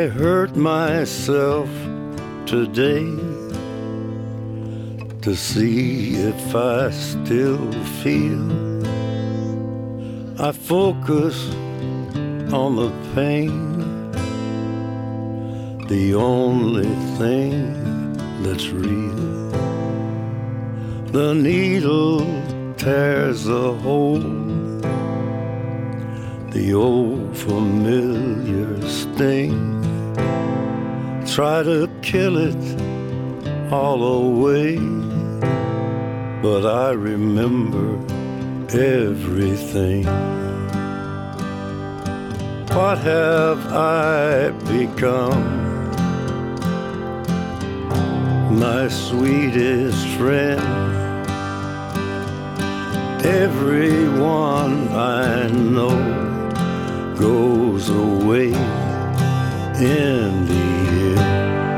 I hurt myself today to see if I still feel. I focus on the pain, the only thing that's real. The needle tears a hole, the old familiar sting. Try to kill it all away, but I remember everything. What have I become? My sweetest friend. Everyone I know goes away in the end,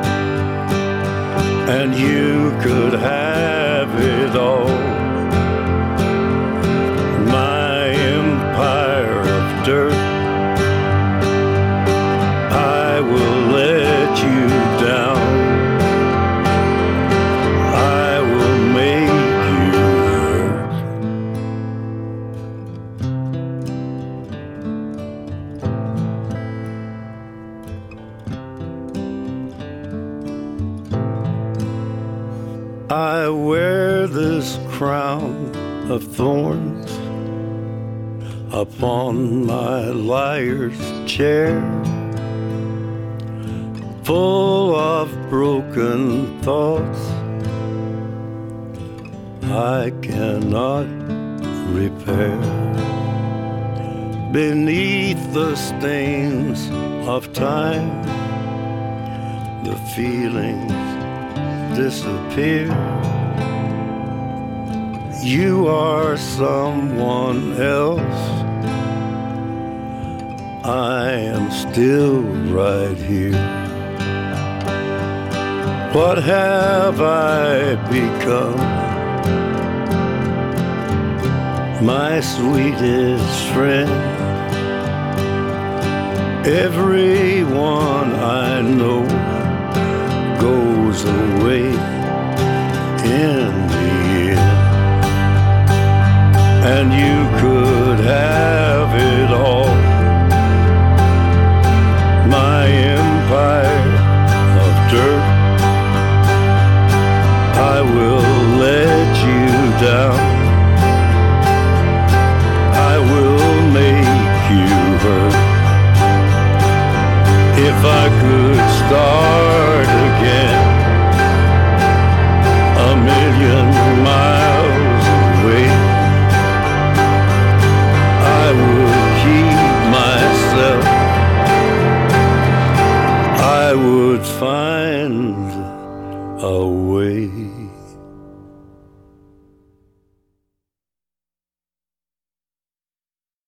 and you could have it all. My empire of dirt, I will let you down. I will make you hurt. I wear this crown of thorns upon my liar's chair, full of broken thoughts I cannot repair. Beneath the stains of time, the feelings disappear. You are someone else, I am still right here. What have I become? My sweetest friend. Everyone I know goes away in the end, and you could have it all. My empire of dirt, I will let you down. I will make you hurt. If I could start again, a million miles away, I would keep myself. I would find a way.